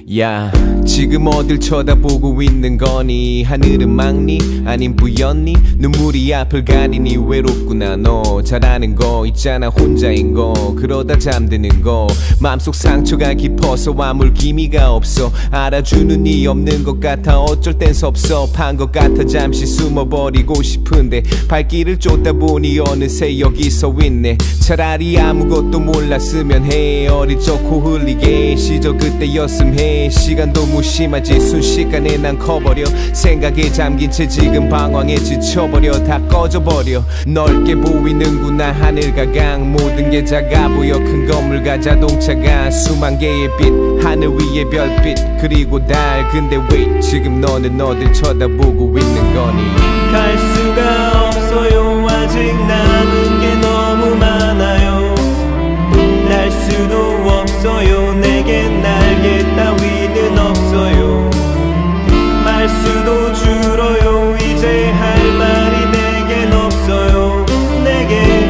야 지금 어딜 쳐다보고 있는 거니? 하늘은 막니? 아님 뿌였니? 눈물이 앞을 가리니 외롭구나. 너 잘하는 거 있잖아 혼자인 거. 그러다 잠드는 거 맘속 상처가 깊어서 아물 기미가 없어. 알아주는 이 없는 것 같아. 어쩔 땐 섭섭한 것 같아. 잠시 숨어버리고 싶은데 발길을 쫓다 보니 어느새 여기 서 있네. 차라리 아무것도 몰랐으면 해. 어릴 적 코 흘리게 시절 그때였음 해. 시간도 무심하지 순식간에 난 커버려. 생각에 잠긴 채 지금 방황에 지쳐버려. 다 꺼져버려. 넓게 보이는구나 하늘과 강. 모든 게 작아 보여. 큰 건물과 자동차가 수만 개의 빛. 하늘 위에 별빛 그리고 달. 근데 왜 지금 너는 어딜 쳐다보고 있는 거니? 갈 수가 없어요. 아직 남은 게 너무 많아요. 날 수도 없어요. 내겐 날개 따위는 없어요. 말 수도 줄어요. 이제 할 말이 내겐 없어요. 내게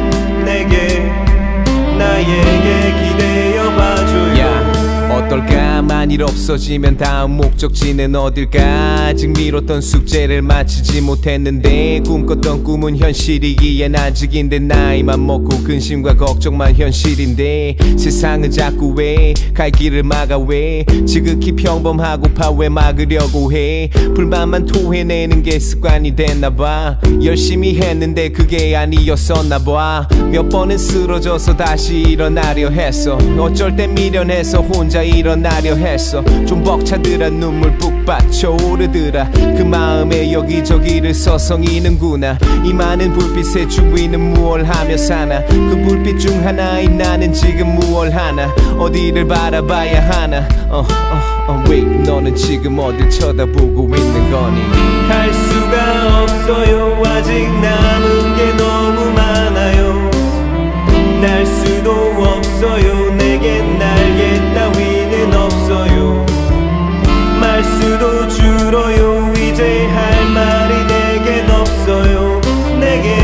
나에게 기대어 봐줘요. 어떨까 만일 없어지면 다음 목적지는 어딜까? 아직 미뤘던 숙제를 마치지 못했는데 꿈꿨던 꿈은 현실이기엔 아직인데 나이만 먹고 근심과 걱정만 현실인데 세상은 자꾸 왜 갈 길을 막아 왜 지극히 평범하고파 왜 막으려고 해. 불만만 토해내는 게 습관이 됐나봐. 열심히 했는데 그게 아니었었나봐. 몇 번은 쓰러져서 다시 일어나려 했어. 어쩔 땐 미련해서 혼자 일어나려 했어. 좀 벅차더라. 눈물 푹 받쳐오르더라. 그 마음에 여기저기를 서성이는구나. 이 많은 불빛의 주위는 무얼 하며 사나. 그 불빛 중 하나인 나는 지금 무얼 하나. 어디를 바라봐야 하나. Wait 너는 지금 어딜 쳐다보고 있는 거니? 갈 수가 없어요. 아직 남은 게 너무 많아요. 날 수도 없어요. 내겐 날개 따위는 없어요. 말 수도 줄어요. 이제 할 말이 내겐 없어요. 내게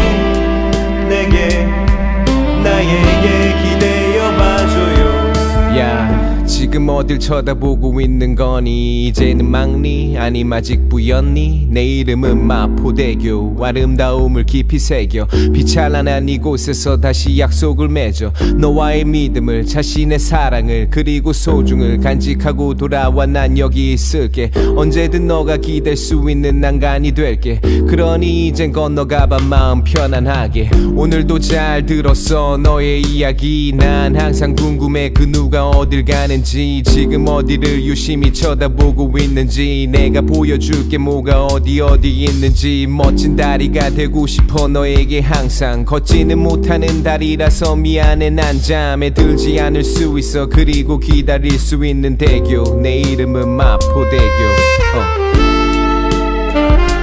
나에게 기대어 봐줘요. 야 지금 어딜 쳐다보고 있는 거니? 이제는 막니? 아님 아직 뿌였니? 내 이름은 마포대교. 아름다움을 깊이 새겨 비찬란한 이곳에서 다시 약속을 맺어. 너와의 믿음을 자신의 사랑을 그리고 소중을 간직하고 돌아와. 난 여기 있을게. 언제든 너가 기댈 수 있는 난간이 될게. 그러니 이젠 건너가봐 마음 편안하게. 오늘도 잘 들었어 너의 이야기. 난 항상 궁금해 그 누가 어딜 가는지. 지금 어디를 유심히 쳐다보고 있는지. 내가 보여줄게 뭐가 어디 있는지. 멋진 다리가 되고 싶어 너에게 항상. 걷지는 못하는 다리라서 미안해 난 잠에 들지 않을 수 있어. 그리고 기다릴 수 있는 대교. 내 이름은 마포대교.